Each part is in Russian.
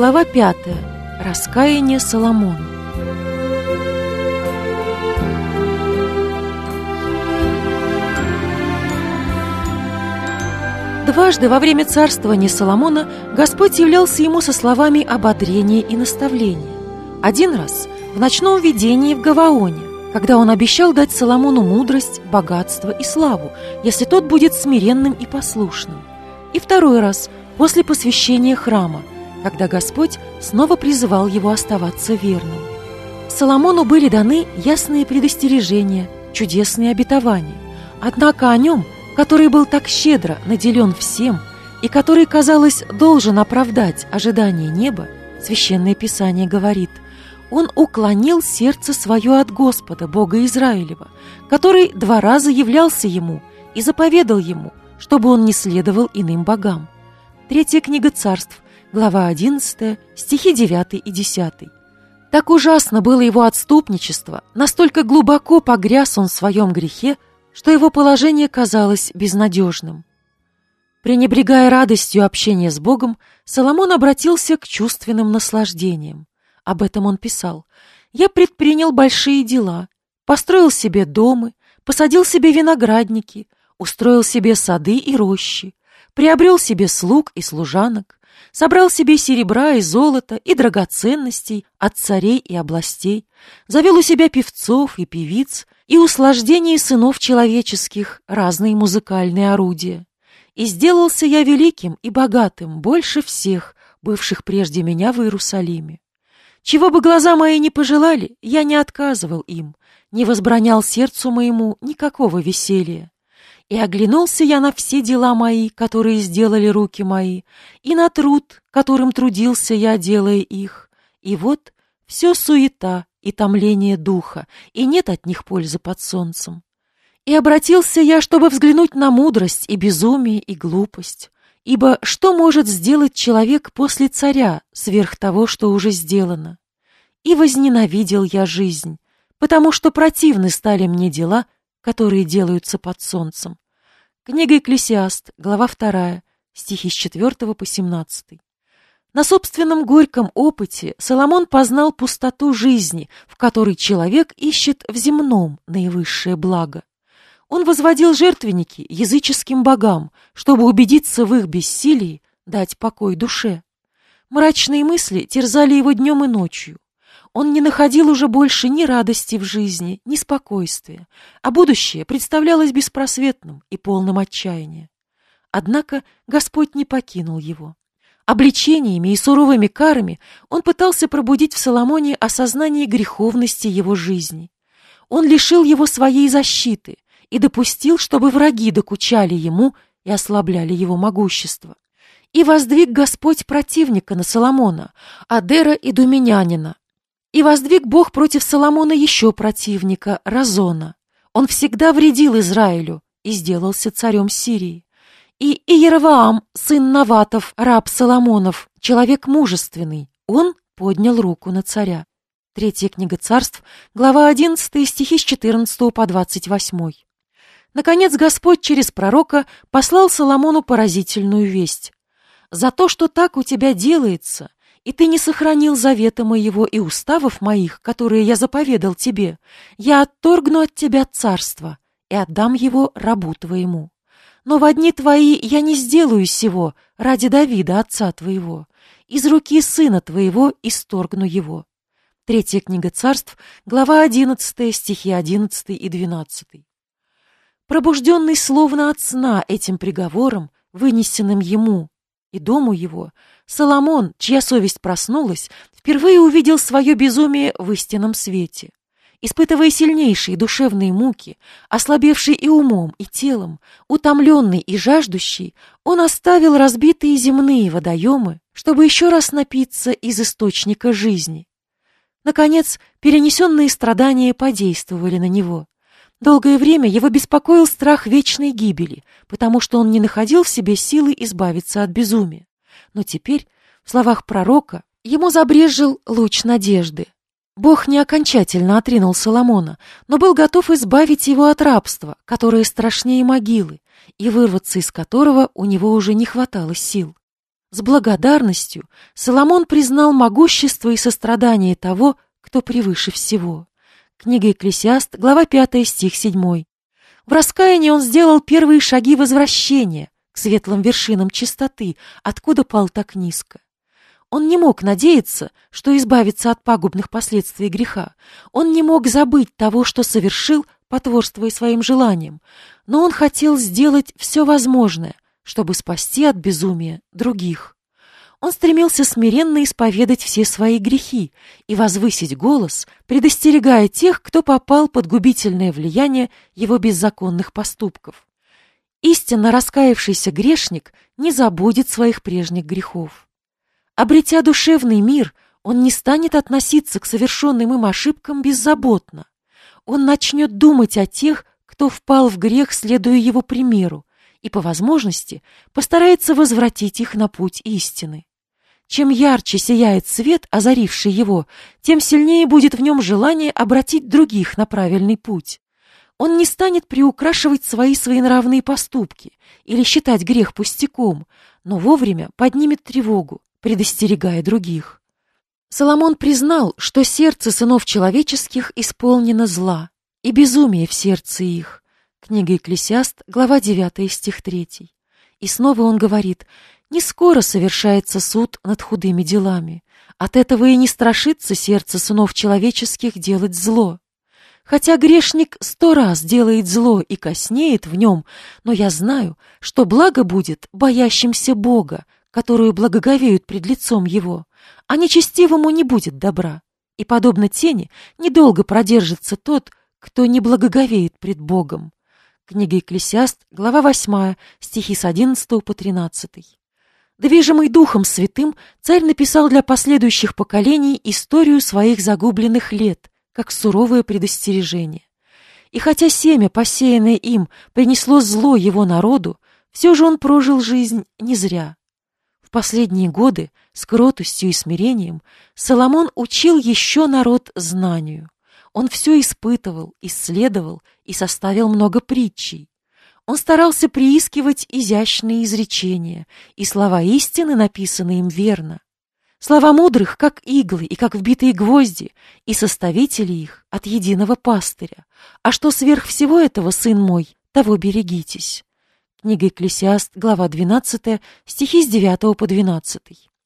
Глава 5. Раскаяние Соломона. Дважды во время царствования Соломона Господь являлся ему со словами ободрения и наставления. Один раз в ночном видении в Гаваоне, когда он обещал дать Соломону мудрость, богатство и славу, если тот будет смиренным и послушным. И второй раз после посвящения храма, когда Господь снова призывал его оставаться верным. Соломону были даны ясные предостережения, чудесные обетования. Однако о нем, который был так щедро наделен всем и который, казалось, должен оправдать ожидания неба, Священное Писание говорит: «Он уклонил сердце свое от Господа, Бога Израилева, который 2 раза являлся ему и заповедал ему, чтобы он не следовал иным богам». Третья книга Царств, глава 11, стихи 9 и 10. Так ужасно было его отступничество, настолько глубоко погряз он в своем грехе, что его положение казалось безнадежным. Пренебрегая радостью общения с Богом, Соломон обратился к чувственным наслаждениям. Об этом он писал: «Я предпринял большие дела, построил себе дома, посадил себе виноградники, устроил себе сады и рощи, приобрел себе слуг и служанок, собрал себе серебра и золота и драгоценностей от царей и областей, завел у себя певцов и певиц и услаждений сынов человеческих разные музыкальные орудия. И сделался я великим и богатым больше всех, бывших прежде меня в Иерусалиме. Чего бы глаза мои не пожелали, я не отказывал им, не возбранял сердцу моему никакого веселья. И оглянулся я на все дела мои, которые сделали руки мои, и на труд, которым трудился я, делая их. И вот все суета и томление духа, и нет от них пользы под солнцем. И обратился я, чтобы взглянуть на мудрость и безумие и глупость. Ибо что может сделать человек после царя сверх того, что уже сделано? И возненавидел я жизнь, потому что противны стали мне дела, которые делаются под солнцем». Книга Екклесиаст, глава 2, стихи с 4 по 17. На собственном горьком опыте Соломон познал пустоту жизни, в которой человек ищет в земном наивысшее благо. Он возводил жертвенники языческим богам, чтобы убедиться в их бессилии дать покой душе. Мрачные мысли терзали его днем и ночью. Он не находил уже больше ни радости в жизни, ни спокойствия, а будущее представлялось беспросветным и полным отчаяния. Однако Господь не покинул его. Обличениями и суровыми карами он пытался пробудить в Соломоне осознание греховности его жизни. Он лишил его своей защиты и допустил, чтобы враги докучали ему и ослабляли его могущество. И воздвиг Господь противника на Соломона, Адера и Думинянина. И воздвиг Бог против Соломона еще противника, Разона. Он всегда вредил Израилю и сделался царем Сирии. И Иеровоам, сын Наватов, раб Соломонов, человек мужественный, он поднял руку на царя. Третья книга Царств, глава 11, стихи с 14 по 28. Наконец Господь через пророка послал Соломону поразительную весть. «За то, что так у тебя делается, и ты не сохранил завета моего и уставов моих, которые я заповедал тебе, я отторгну от тебя царство и отдам его рабу твоему. Но во дни твои я не сделаю сего ради Давида, отца твоего. Из руки сына твоего исторгну его». Третья книга Царств, глава 11, стихи 11 и 12. Пробужденный словно от сна этим приговором, вынесенным ему и дому его, Соломон, чья совесть проснулась, впервые увидел свое безумие в истинном свете. Испытывая сильнейшие душевные муки, ослабевший и умом, и телом, утомленный и жаждущий, он оставил разбитые земные водоемы, чтобы еще раз напиться из источника жизни. Наконец, перенесенные страдания подействовали на него. Долгое время его беспокоил страх вечной гибели, потому что он не находил в себе силы избавиться от безумия. Но теперь, в словах пророка, ему забрезжил луч надежды. Бог не окончательно отринул Соломона, но был готов избавить его от рабства, которое страшнее могилы, и вырваться из которого у него уже не хватало сил. С благодарностью Соломон признал могущество и сострадание того, кто превыше всего. Книга Екклесиаст, глава 5, стих 7. В раскаянии он сделал первые шаги возвращения к светлым вершинам чистоты, откуда пал так низко. Он не мог надеяться, что избавится от пагубных последствий греха. Он не мог забыть того, что совершил, потворствуя своим желаниям, но он хотел сделать все возможное, чтобы спасти от безумия других. Он стремился смиренно исповедать все свои грехи и возвысить голос, предостерегая тех, кто попал под губительное влияние его беззаконных поступков. Истинно раскаявшийся грешник не забудет своих прежних грехов. Обретя душевный мир, он не станет относиться к совершенным им ошибкам беззаботно. Он начнет думать о тех, кто впал в грех, следуя его примеру, и по возможности постарается возвратить их на путь истины. Чем ярче сияет свет, озаривший его, тем сильнее будет в нем желание обратить других на правильный путь. Он не станет приукрашивать свои своенравные поступки или считать грех пустяком, но вовремя поднимет тревогу, предостерегая других. Соломон признал, что сердце сынов человеческих исполнено зла, и безумие в сердце их. Книга Екклесиаст, глава 9, стих 3. И снова он говорит: «Не скоро совершается суд над худыми делами. От этого и не страшится сердце сынов человеческих делать зло. Хотя грешник 100 раз делает зло и коснеет в нем, но я знаю, что благо будет боящимся Бога, которую благоговеют пред лицом его, а нечестивому не будет добра. И, подобно тени, недолго продержится тот, кто не благоговеет пред Богом». Книга Екклесиаст, глава 8, стихи с 11 по 13. Движимый Духом Святым, царь написал для последующих поколений историю своих загубленных лет, как суровое предостережение. И хотя семя, посеянное им, принесло зло его народу, все же он прожил жизнь не зря. В последние годы с кротостью и смирением Соломон учил еще народ знанию. Он все испытывал, исследовал и составил много притчей. Он старался приискивать изящные изречения, и слова истины, написанные им, верно. Слова мудрых, как иглы и как вбитые гвозди, и составители их от единого пастыря. А что сверх всего этого, сын мой, того берегитесь. Книга Екклесиаст, глава 12, стихи с 9 по 12.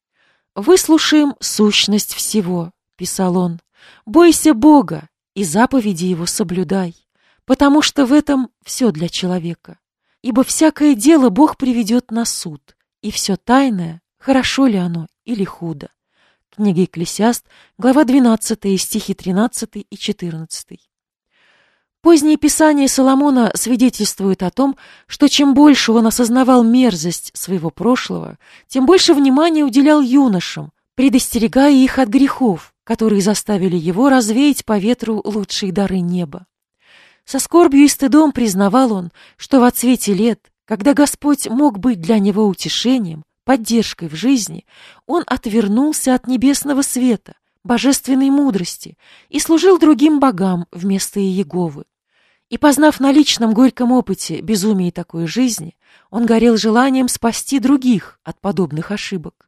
«Выслушаем сущность всего», — писал он, — «бойся Бога и заповеди Его соблюдай, потому что в этом все для человека. Ибо всякое дело Бог приведет на суд, и все тайное, хорошо ли оно или худо». Книга Екклесиаст, глава 12, стихи 13 и 14. Поздние писания Соломона свидетельствуют о том, что чем больше он осознавал мерзость своего прошлого, тем больше внимания уделял юношам, предостерегая их от грехов, которые заставили его развеять по ветру лучшие дары неба. Со скорбью и стыдом признавал он, что во цвете лет, когда Господь мог быть для него утешением, поддержкой в жизни, он отвернулся от небесного света, божественной мудрости и служил другим богам вместо Иеговы. И, познав на личном горьком опыте безумие такой жизни, он горел желанием спасти других от подобных ошибок.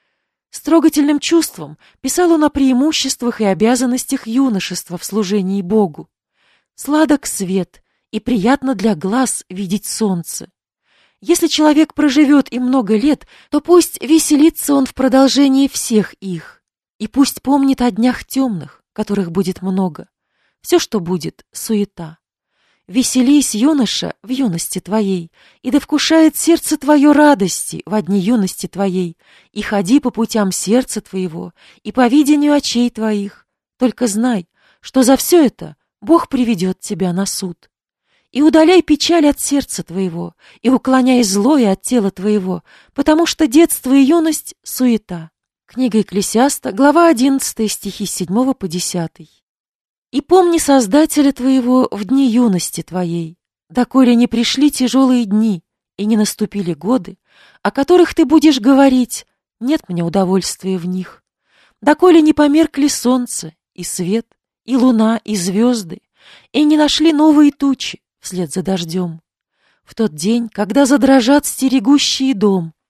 С трогательным чувством писал он о преимуществах и обязанностях юношества в служении Богу. «Сладок свет, и приятно для глаз видеть солнце. Если человек проживет и много лет, то пусть веселится он в продолжении всех их, и пусть помнит о днях темных, которых будет много. Все, что будет, суета. Веселись, юноша, в юности твоей, и да вкушает сердце твое радости во дни юности твоей, и ходи по путям сердца твоего, и по видению очей твоих. Только знай, что за все это Бог приведет тебя на суд. И удаляй печаль от сердца твоего, и уклоняй злое от тела твоего, потому что детство и юность — суета». Книга Екклесиаста, глава 11, стихи с 7 по 10. «И помни Создателя твоего в дни юности твоей, доколе не пришли тяжелые дни, и не наступили годы, о которых ты будешь говорить: нет мне удовольствия в них, доколе не померкли солнце и свет, и луна, и звезды, и не нашли новые тучи вслед за дождем. В тот день, когда задрожат стерегущие дом,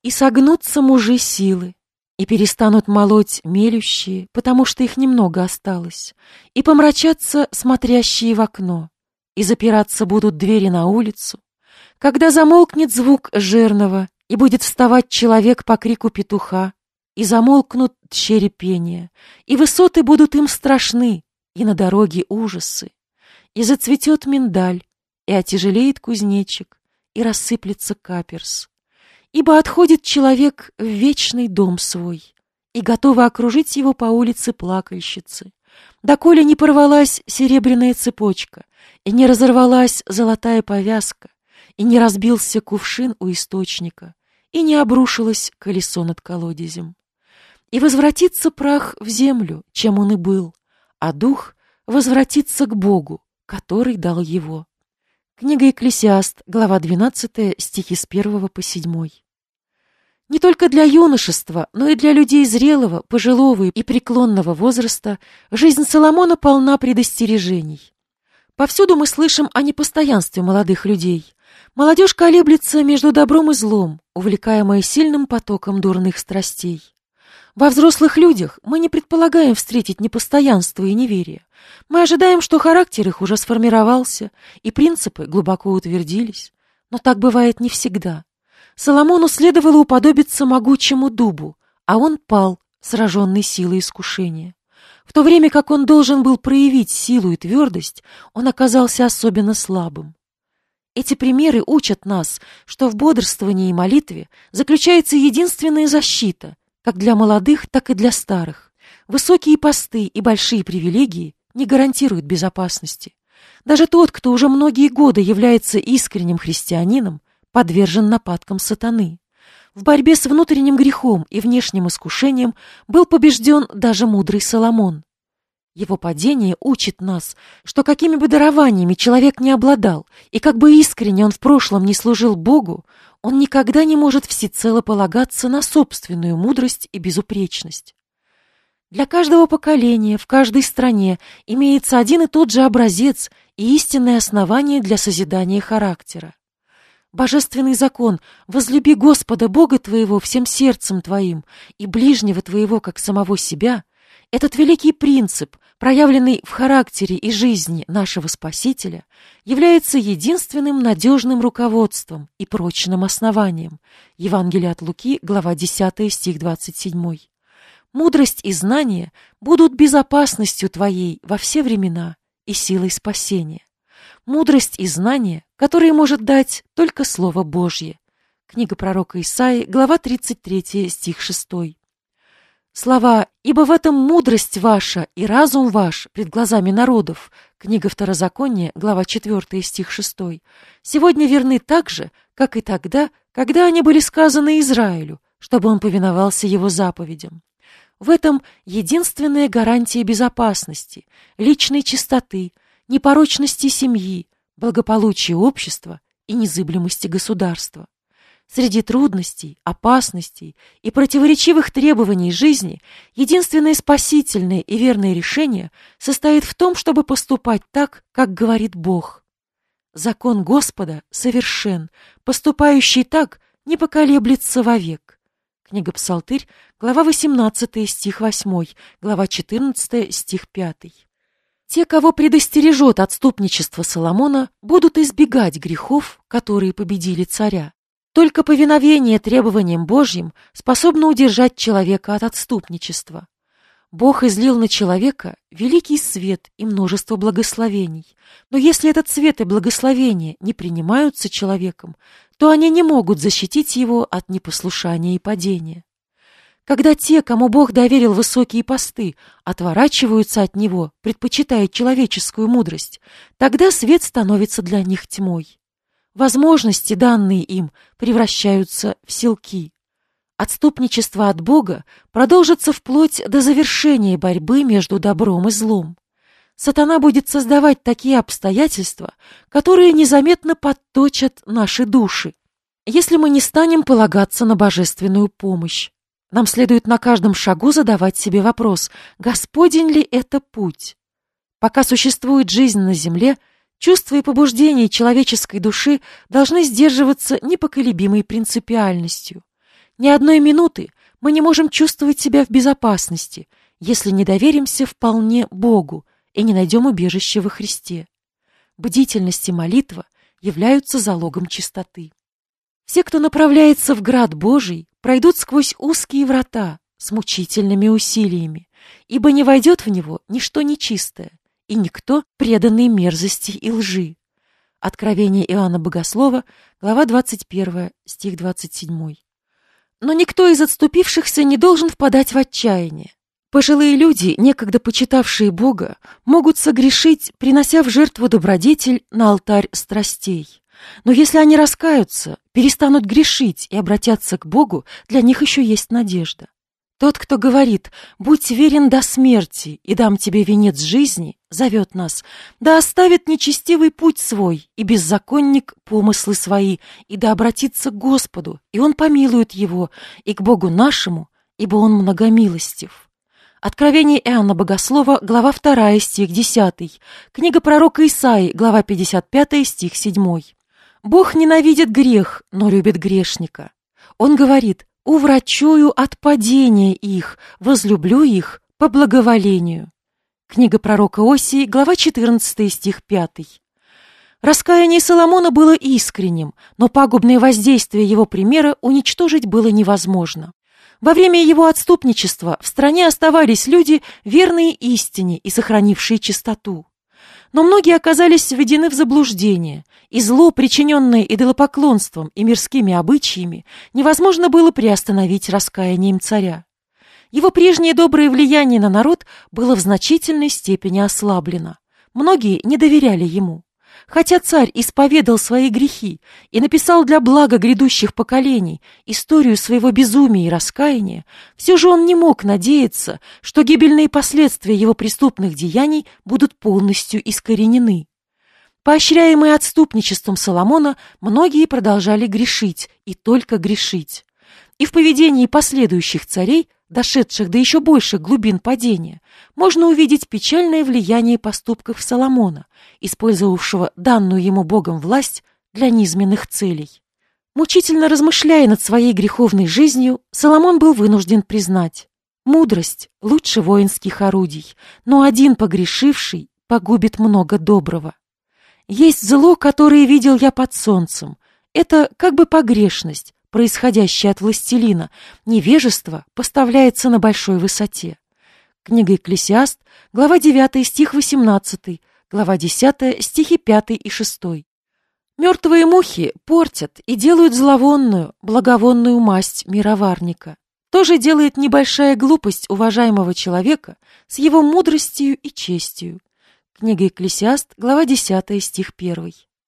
И согнутся мужи силы, и перестанут молоть мелющие, потому что их немного осталось, и помрачатся смотрящие в окно, и запираться будут двери на улицу, когда замолкнет звук жернова, и будет вставать человек по крику петуха, и замолкнут дщери пения, и высоты будут им страшны, и на дороге ужасы, и зацветет миндаль, и отяжелеет кузнечик, и рассыплется каперс. Ибо отходит человек в вечный дом свой, и готовы окружить его по улице плакальщицы, доколе не порвалась серебряная цепочка, и не разорвалась золотая повязка, и не разбился кувшин у источника, и не обрушилось колесо над колодезем. И возвратится прах в землю, чем он и был, а дух возвратится к Богу, который дал его. Книга Екклесиаст, глава 12, стихи с 1 по 7. Не только для юношества, но и для людей зрелого, пожилого и преклонного возраста жизнь Соломона полна предостережений. Повсюду мы слышим о непостоянстве молодых людей. Молодежь колеблется между добром и злом, увлекаемая сильным потоком дурных страстей. Во взрослых людях мы не предполагаем встретить непостоянство и неверие. Мы ожидаем, что характер их уже сформировался, и принципы глубоко утвердились. Но так бывает не всегда. Соломону следовало уподобиться могучему дубу, а он пал, сраженный силой искушения. В то время как он должен был проявить силу и твердость, он оказался особенно слабым. Эти примеры учат нас, что в бодрствовании и молитве заключается единственная защита, как для молодых, так и для старых. Высокие посты и большие привилегии не гарантируют безопасности. Даже тот, кто уже многие годы является искренним христианином, подвержен нападкам сатаны. В борьбе с внутренним грехом и внешним искушением был побежден даже мудрый Соломон. Его падение учит нас, что какими бы дарованиями человек не обладал, и как бы искренне он в прошлом не служил Богу, он никогда не может всецело полагаться на собственную мудрость и безупречность. Для каждого поколения, в каждой стране имеется один и тот же образец и истинное основание для созидания характера. Божественный закон «возлюби Господа Бога твоего всем сердцем твоим и ближнего твоего, как самого себя» — этот великий принцип, проявленный в характере и жизни нашего Спасителя, является единственным надежным руководством и прочным основанием. Евангелие от Луки, глава 10, стих 27. «Мудрость и знание будут безопасностью твоей во все времена и силой спасения». Мудрость и знание, которые может дать только Слово Божье. Книга пророка Исаии, глава 33, стих 6. Слова «Ибо в этом мудрость ваша и разум ваш пред глазами народов» книга Второзакония, глава 4, стих 6, сегодня верны так же, как и тогда, когда они были сказаны Израилю, чтобы он повиновался его заповедям. В этом единственная гарантия безопасности, личной чистоты, непорочности семьи, благополучия общества и незыблемости государства. Среди трудностей, опасностей и противоречивых требований жизни единственное спасительное и верное решение состоит в том, чтобы поступать так, как говорит Бог. Закон Господа совершен, поступающий так не поколеблется вовек. Книга Псалтырь, глава 18, стих 8, глава 14, стих 5. Те, кого предостережет отступничество Соломона, будут избегать грехов, которые победили царя. Только повиновение требованиям Божьим способно удержать человека от отступничества. Бог излил на человека великий свет и множество благословений. Но если этот свет и благословения не принимаются человеком, то они не могут защитить его от непослушания и падения. Когда те, кому Бог доверил высокие посты, отворачиваются от Него, предпочитая человеческую мудрость, тогда свет становится для них тьмой. Возможности, данные им, превращаются в силки. Отступничество от Бога продолжится вплоть до завершения борьбы между добром и злом. Сатана будет создавать такие обстоятельства, которые незаметно подточат наши души, если мы не станем полагаться на божественную помощь. Нам следует на каждом шагу задавать себе вопрос, Господень ли это путь? Пока существует жизнь на земле, чувства и побуждения человеческой души должны сдерживаться непоколебимой принципиальностью. Ни одной минуты мы не можем чувствовать себя в безопасности, если не доверимся вполне Богу и не найдем убежище во Христе. Бдительность и молитва являются залогом чистоты. Все, кто направляется в град Божий, пройдут сквозь узкие врата с мучительными усилиями, ибо не войдет в него ничто нечистое, и никто, преданный мерзости и лжи. Откровение Иоанна Богослова, глава 21, стих 27. Но никто из отступившихся не должен впадать в отчаяние. Пожилые люди, некогда почитавшие Бога, могут согрешить, принося в жертву добродетель на алтарь страстей. Но если они раскаются, перестанут грешить и обратятся к Богу, для них еще есть надежда. Тот, кто говорит: «Будь верен до смерти, и дам тебе венец жизни», зовет нас: «Да оставит нечестивый путь свой, и беззаконник помыслы свои, и да обратится к Господу, и Он помилует его, и к Богу нашему, ибо Он многомилостив». Откровение Иоанна Богослова, глава 2, стих 10. Книга пророка Исаии, глава 55, стих 7. Бог ненавидит грех, но любит грешника. Он говорит: «Уврачую от падения их, возлюблю их по благоволению». Книга пророка Осии, глава 14, стих 5. Раскаяние Соломона было искренним, но пагубное воздействие его примера уничтожить было невозможно. Во время его отступничества в стране оставались люди, верные истине и сохранившие чистоту. Но многие оказались введены в заблуждение, и зло, причиненное идолопоклонством и мирскими обычаями, невозможно было приостановить раскаянием царя. Его прежнее доброе влияние на народ было в значительной степени ослаблено. Многие не доверяли ему. Хотя царь исповедал свои грехи и написал для блага грядущих поколений историю своего безумия и раскаяния, все же он не мог надеяться, что гибельные последствия его преступных деяний будут полностью искоренены. Поощряемые отступничеством Соломона, многие продолжали грешить и только грешить. И в поведении последующих царей, дошедших до еще больших глубин падения, можно увидеть печальное влияние поступков Соломона, использовавшего данную ему Богом власть для низменных целей. Мучительно размышляя над своей греховной жизнью, Соломон был вынужден признать: мудрость лучше воинских орудий, но один погрешивший погубит много доброго. Есть зло, которое видел я под солнцем. Это как бы погрешность, происходящее от властелина, невежество поставляется на большой высоте. Книга Екклесиаст, глава 9, стих 18, глава 10, стихи 5 и 6. Мертвые мухи портят и делают зловонную, благовонную масть мироварника. То же делает небольшая глупость уважаемого человека с его мудростью и честью. Книга Екклесиаст, глава 10, стих 1.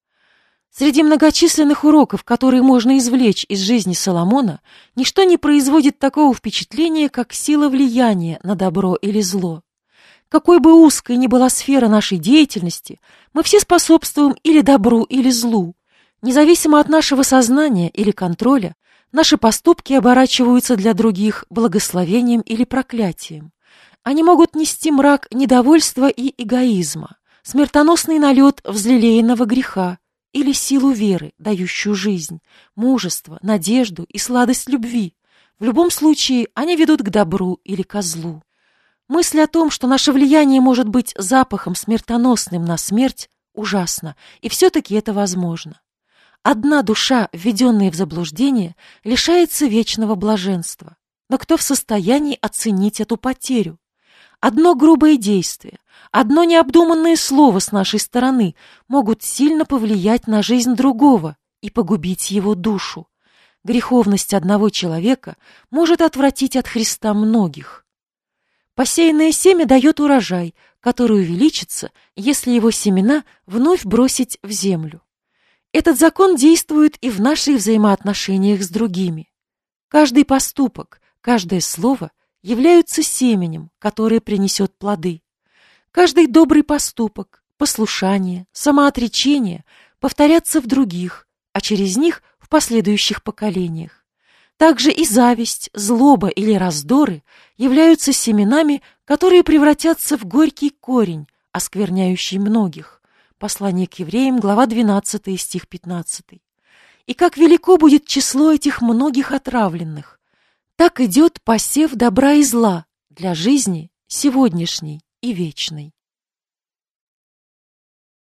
Среди многочисленных уроков, которые можно извлечь из жизни Соломона, ничто не производит такого впечатления, как сила влияния на добро или зло. Какой бы узкой ни была сфера нашей деятельности, мы все способствуем или добру, или злу. Независимо от нашего сознания или контроля, наши поступки оборачиваются для других благословением или проклятием. Они могут нести мрак недовольства и эгоизма, смертоносный налет взлелеянного греха, или силу веры, дающую жизнь, мужество, надежду и сладость любви. В любом случае, они ведут к добру или ко злу. Мысль о том, что наше влияние может быть запахом смертоносным на смерть, ужасна, и все-таки это возможно. Одна душа, введенная в заблуждение, лишается вечного блаженства. Но кто в состоянии оценить эту потерю? Одно грубое действие, одно необдуманное слово с нашей стороны могут сильно повлиять на жизнь другого и погубить его душу. Греховность одного человека может отвратить от Христа многих. Посеянное семя дает урожай, который увеличится, если его семена вновь бросить в землю. Этот закон действует и в наших взаимоотношениях с другими. Каждый поступок, каждое слово являются семенем, которое принесет плоды. Каждый добрый поступок, послушание, самоотречение повторятся в других, а через них в последующих поколениях. Также и зависть, злоба или раздоры являются семенами, которые превратятся в горький корень, оскверняющий многих. Послание к евреям, глава 12, стих 15. И как велико будет число этих многих отравленных. Так идет посев добра и зла для жизни сегодняшней и вечной.